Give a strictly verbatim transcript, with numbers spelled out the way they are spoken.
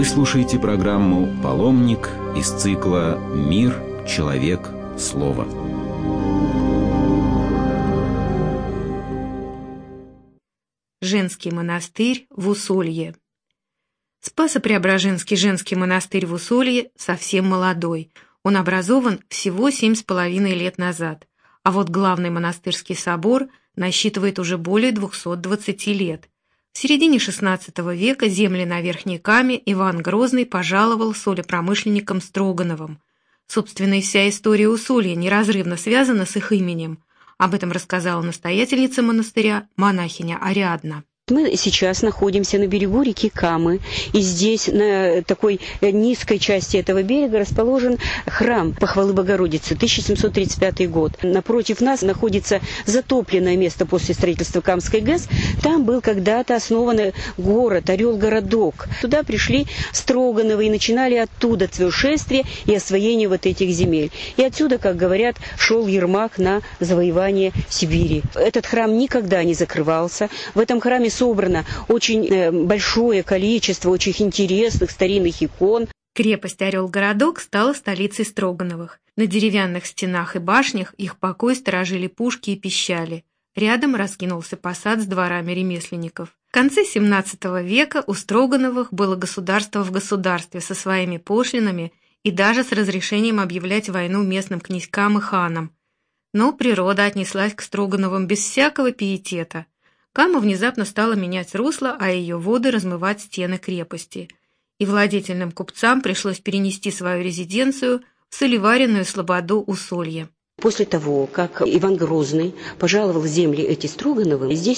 слушаете программу «Паломник» из цикла «Мир, человек, слово». Женский монастырь в Усолье. Спасо-Преображенский женский монастырь в Усолье совсем молодой. Он образован всего семь с половиной лет назад, а вот главный монастырский собор насчитывает уже более двухсот двадцати лет. В середине шестнадцатого века земли на Верхней Каме Иван Грозный пожаловал солепромышленникам Строгановым. Собственно, и вся история Усолья неразрывно связана с их именем. Об этом рассказала настоятельница монастыря, монахиня Ариадна. Мы сейчас находимся на берегу реки Камы, и здесь, на такой низкой части этого берега, расположен храм Похвалы Богородицы, тысяча семьсот тридцать пятый год. Напротив нас находится затопленное место после строительства Камской ГЭС. Там был когда-то основан город, Орел-городок. Туда пришли Строгановы и начинали оттуда свое шествие и освоение вот этих земель. И отсюда, как говорят, шел Ермак на завоевание Сибири. Этот храм никогда не закрывался. В этом храме собрано очень большое количество очень интересных старинных икон. Крепость Орел-городок стала столицей Строгановых. На деревянных стенах и башнях их покой сторожили пушки и пищали. Рядом раскинулся посад с дворами ремесленников. В конце семнадцатого века у Строгановых было государство в государстве со своими пошлинами и даже с разрешением объявлять войну местным князькам и ханам. Но природа отнеслась к Строгановым без всякого пиетета. Кама внезапно стала менять русло, а ее воды размывать стены крепости. И владетельным купцам пришлось перенести свою резиденцию в солеваренную слободу Усолье. После того, как Иван Грозный пожаловал земли эти Строгановым, здесь